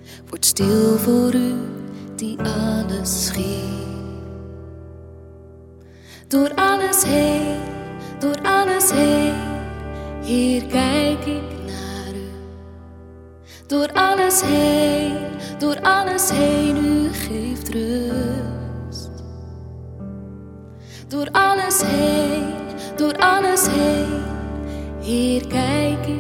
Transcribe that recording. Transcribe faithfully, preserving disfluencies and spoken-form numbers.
Word stil voor u die alles schiep. Door alles heen, door alles heen, Heer, kijk ik naar u. Door alles heen, door alles heen, u geeft rust. Door alles heen, door alles heen, Heer, kijk ik